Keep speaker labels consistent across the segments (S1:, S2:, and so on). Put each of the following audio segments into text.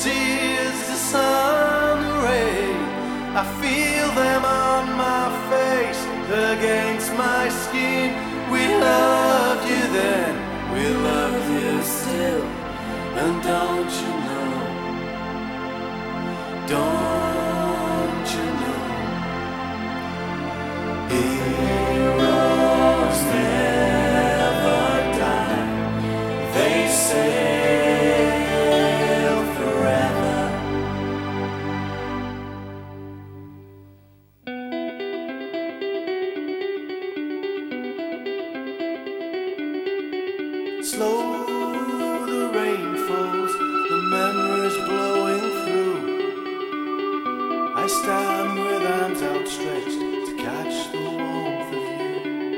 S1: tears, the sun ray. I feel them on my face, against my skin. We loved you then, we love you still. And don't you know, don't you know, heroes never die, they sail forever. Slow the rain falls, the memories blowing through. I stand with arms outstretched to catch the warmth of you.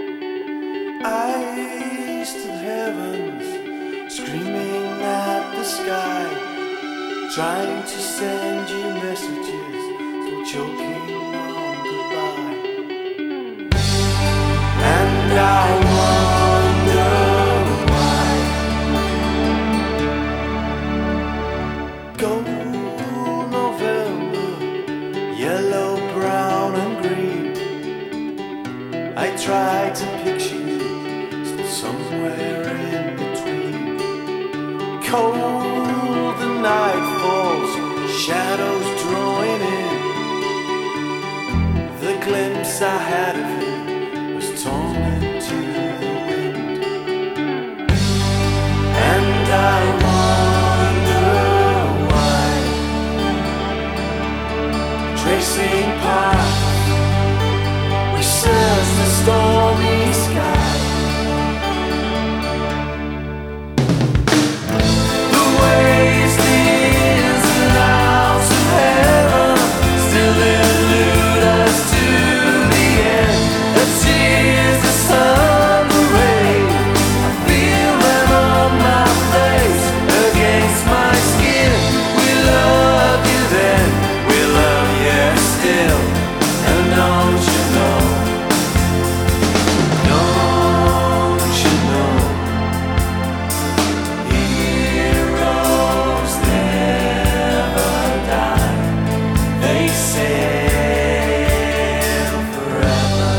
S1: Eyes to the heavens, screaming at the sky, trying to send you messages, still choking on goodbye. And I wonder why. Gold November, yellow, brown and green. I try to picture you, still somewhere in between. Cold, the night falls, shadows drawing in. The glimpse I had of you was torn into the wind. And I wonder why, tracing paths, we search the stormy sky. The waves, the ins and outs of heaven still elude us to the end. The tears, the sun, the rain, I feel them on my face, against my skin. We loved you then, we love you still. And don't you know, don't you know, heroes never die, they sail forever.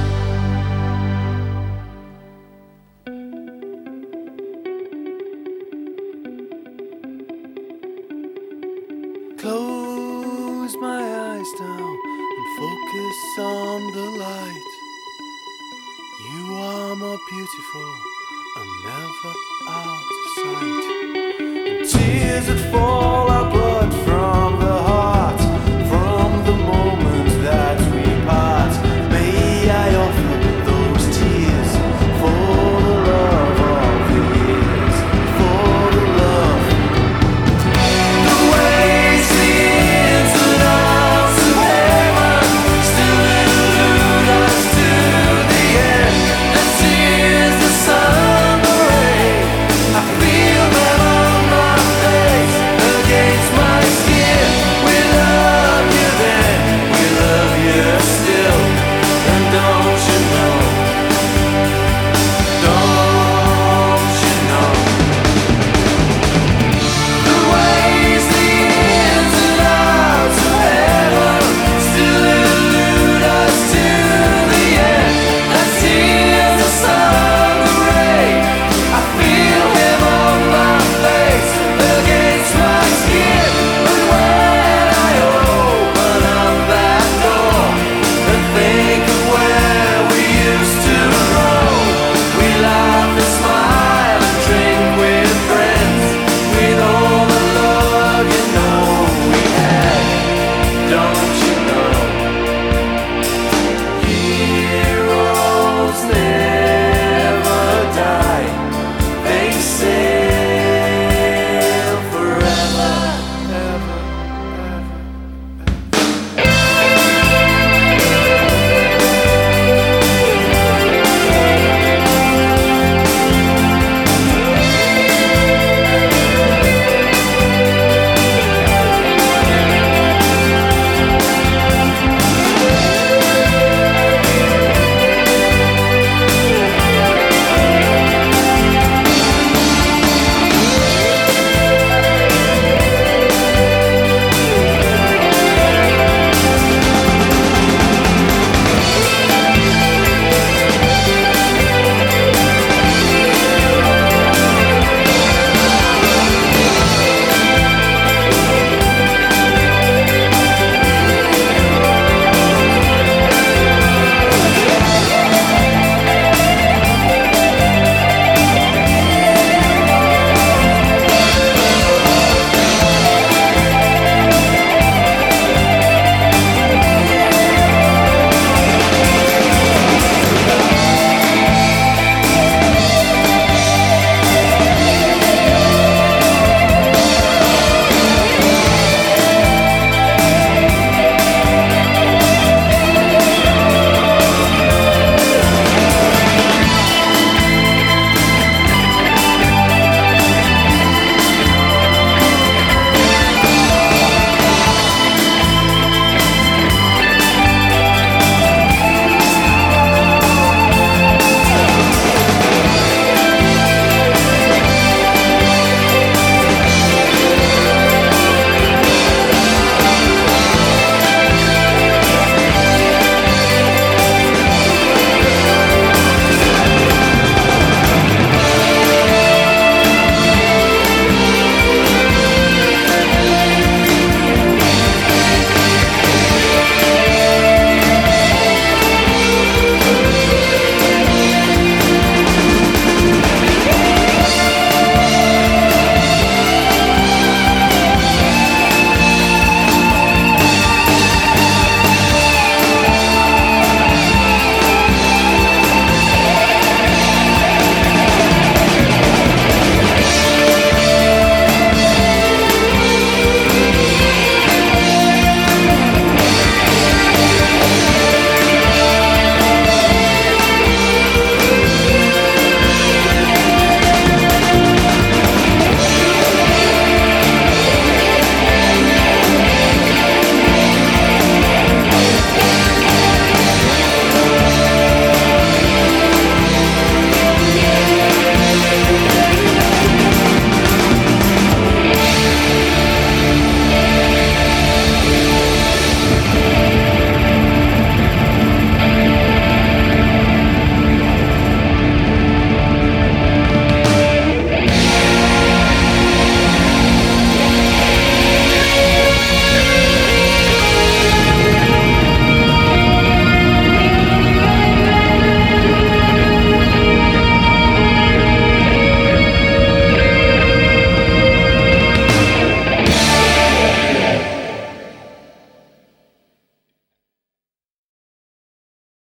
S1: Close my eyes now and focus on the light. You are more beautiful and never out of sight. And tears that fall are blood from